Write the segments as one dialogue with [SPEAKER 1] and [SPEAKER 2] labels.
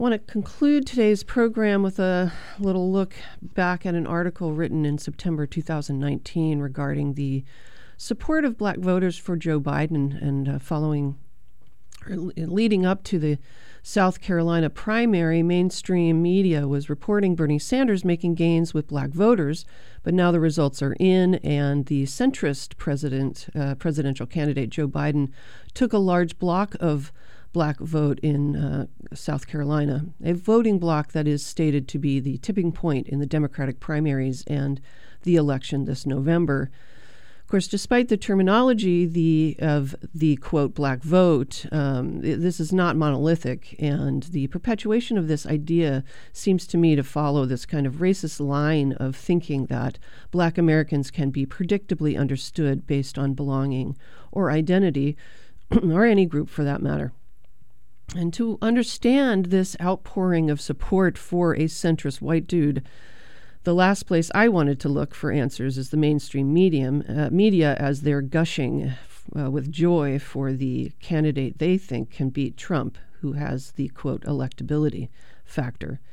[SPEAKER 1] want to conclude today's program with a little look back at an article written in September 2019 regarding the support of black voters for Joe Biden and leading up to the South Carolina primary. Mainstream media was reporting Bernie Sanders making gains with black voters, but now the results are in, and the centrist presidential candidate Joe Biden took a large block of black vote in South Carolina, a voting bloc that is stated to be the tipping point in the Democratic primaries and the election this November. Of course, despite the terminology of the, quote, black vote, this is not monolithic, and the perpetuation of this idea seems to me to follow this kind of racist line of thinking that black Americans can be predictably understood based on belonging or identity, or any group for that matter. And to understand this outpouring of support for a centrist white dude, the last place I wanted to look for answers is the mainstream media, as they're gushing with joy for the candidate they think can beat Trump, who has the, quote, electability factor.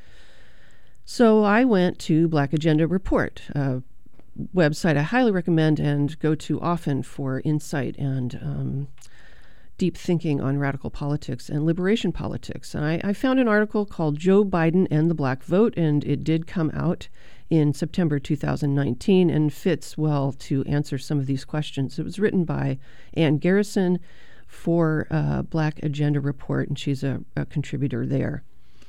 [SPEAKER 1] So I went to Black Agenda Report, a website I highly recommend and go to often for insight and deep thinking on radical politics and liberation politics. And I found an article called Joe Biden and the Black Vote, and it did come out in September 2019 and fits well to answer some of these questions. It was written by Ann Garrison for Black Agenda Report, and she's a contributor there.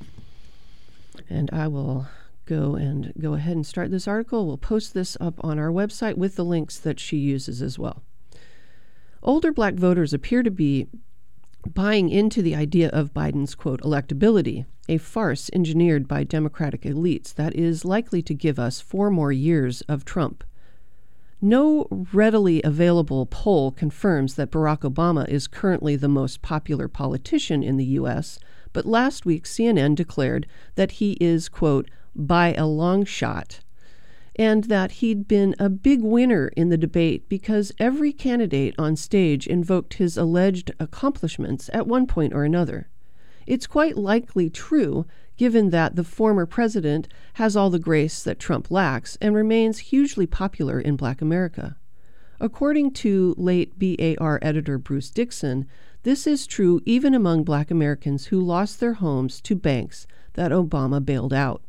[SPEAKER 1] And I will go ahead and start this article. We'll post this up on our website with the links that she uses as well. Older black voters appear to be buying into the idea of Biden's, quote, electability, a farce engineered by Democratic elites that is likely to give us 4 more years of Trump. No readily available poll confirms that Barack Obama is currently the most popular politician in the U.S., but last week CNN declared that he is, quote, by a long shot, and that he'd been a big winner in the debate because every candidate on stage invoked his alleged accomplishments at one point or another. It's quite likely true, given that the former president has all the grace that Trump lacks and remains hugely popular in Black America. According to late BAR editor Bruce Dixon, this is true even among Black Americans who lost their homes to banks that Obama bailed out.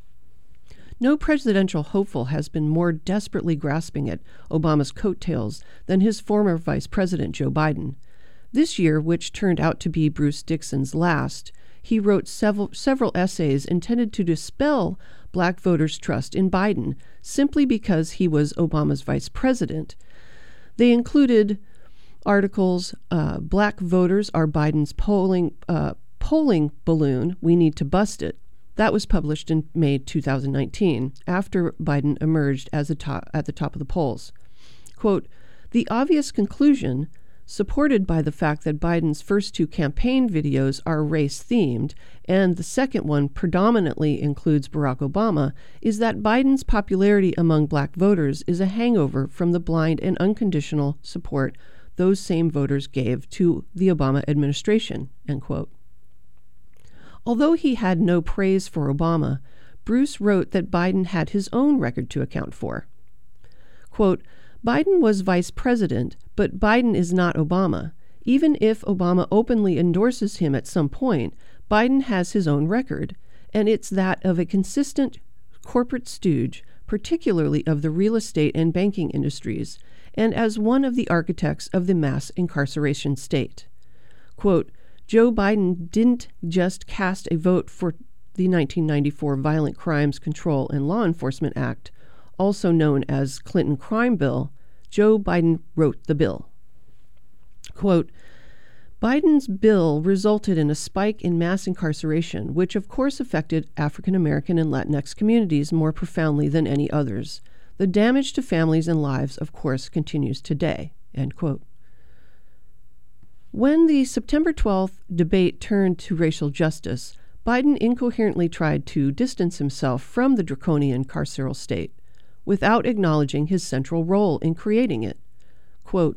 [SPEAKER 1] No presidential hopeful has been more desperately grasping at Obama's coattails than his former vice president, Joe Biden. This year, which turned out to be Bruce Dixon's last, he wrote several essays intended to dispel black voters' trust in Biden simply because he was Obama's vice president. They included articles, Black Voters Are Biden's Polling Balloon, We Need to Bust It. That was published in May 2019, after Biden emerged at the top of the polls. Quote, the obvious conclusion, supported by the fact that Biden's first 2 campaign videos are race-themed, and the second one predominantly includes Barack Obama, is that Biden's popularity among black voters is a hangover from the blind and unconditional support those same voters gave to the Obama administration, end quote. Although he had no praise for Obama, Bruce wrote that Biden had his own record to account for. Quote, Biden was vice president, but Biden is not Obama. Even if Obama openly endorses him at some point, Biden has his own record, and it's that of a consistent corporate stooge, particularly of the real estate and banking industries, and as one of the architects of the mass incarceration state. Quote, Joe Biden didn't just cast a vote for the 1994 Violent Crimes Control and Law Enforcement Act, also known as Clinton Crime Bill. Joe Biden wrote the bill. Quote, Biden's bill resulted in a spike in mass incarceration, which of course affected African American and Latinx communities more profoundly than any others. The damage to families and lives, of course, continues today, end quote. When the September 12th debate turned to racial justice, Biden incoherently tried to distance himself from the draconian carceral state without acknowledging his central role in creating it. Quote,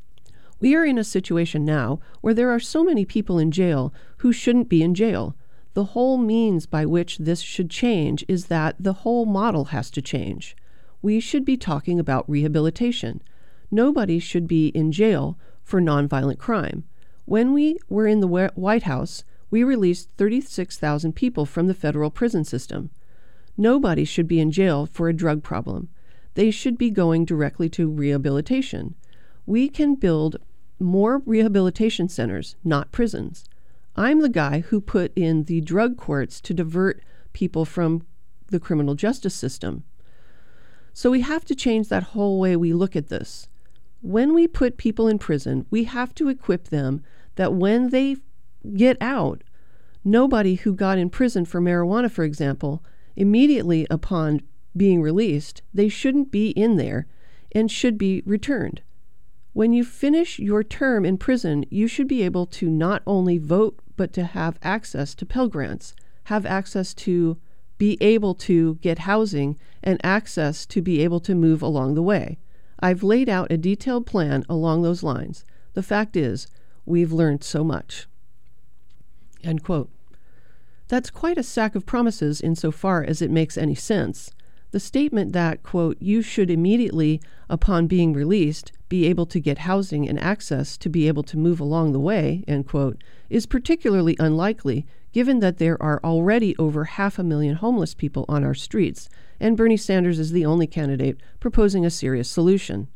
[SPEAKER 1] we are in a situation now where there are so many people in jail who shouldn't be in jail. The whole means by which this should change is that the whole model has to change. We should be talking about rehabilitation. Nobody should be in jail for nonviolent crime. When we were in the White House, we released 36,000 people from the federal prison system. Nobody should be in jail for a drug problem. They should be going directly to rehabilitation. We can build more rehabilitation centers, not prisons. I'm the guy who put in the drug courts to divert people from the criminal justice system. So we have to change that whole way we look at this. When we put people in prison, we have to equip them that when they get out, nobody who got in prison for marijuana, for example, immediately upon being released, they shouldn't be in there and should be returned. When you finish your term in prison, you should be able to not only vote, but to have access to Pell Grants, have access to be able to get housing, and access to be able to move along the way. I've laid out a detailed plan along those lines. The fact is, we've learned so much." End quote. That's quite a sack of promises insofar as it makes any sense. The statement that, quote, "you should immediately, upon being released, be able to get housing and access to be able to move along the way," end quote, is particularly unlikely given that there are already over 500,000 homeless people on our streets, and Bernie Sanders is the only candidate proposing a serious solution.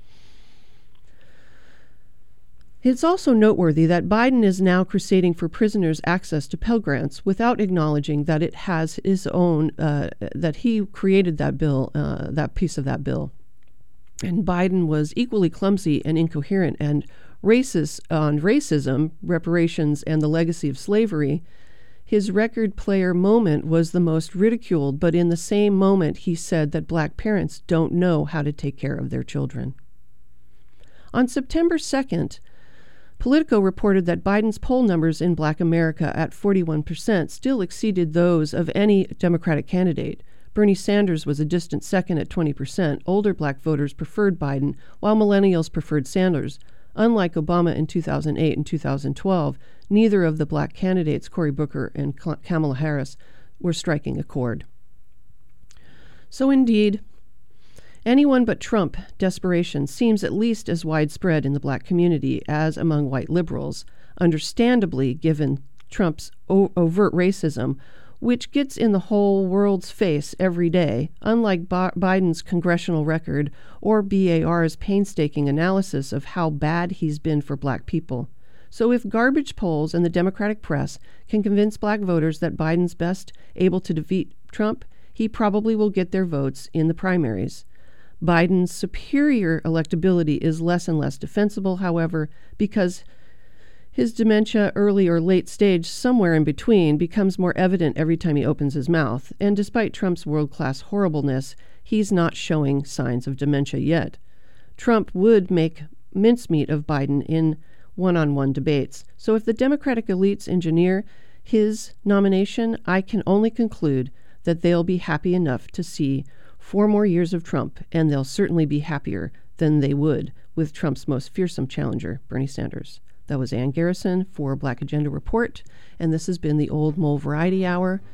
[SPEAKER 1] It's also noteworthy that Biden is now crusading for prisoners' access to Pell Grants without acknowledging that it has his own, that he created that bill, that piece of that bill. And Biden was equally clumsy and incoherent and racist on racism, reparations, and the legacy of slavery. His record player moment was the most ridiculed, but in the same moment he said that black parents don't know how to take care of their children. On September 2nd, Politico reported that Biden's poll numbers in Black America at 41% still exceeded those of any Democratic candidate. Bernie Sanders was a distant second at 20%. Older black voters preferred Biden, while millennials preferred Sanders. Unlike Obama in 2008 and 2012, neither of the black candidates, Cory Booker and Kamala Harris, were striking a chord. So indeed, anyone but Trump desperation seems at least as widespread in the black community as among white liberals, understandably given Trump's overt racism, which gets in the whole world's face every day, unlike Biden's congressional record or BAR's painstaking analysis of how bad he's been for black people. So if garbage polls and the Democratic press can convince black voters that Biden's best able to defeat Trump, he probably will get their votes in the primaries. Biden's superior electability is less and less defensible, however, because his dementia, early or late stage, somewhere in between, becomes more evident every time he opens his mouth. And despite Trump's world-class horribleness, he's not showing signs of dementia yet. Trump would make mincemeat of Biden in one-on-one debates. So if the Democratic elites engineer his nomination, I can only conclude that they'll be happy enough to see 4 more years of Trump, and they'll certainly be happier than they would with Trump's most fearsome challenger, Bernie Sanders. That was Ann Garrison for Black Agenda Report, and this has been the Old Mole Variety Hour.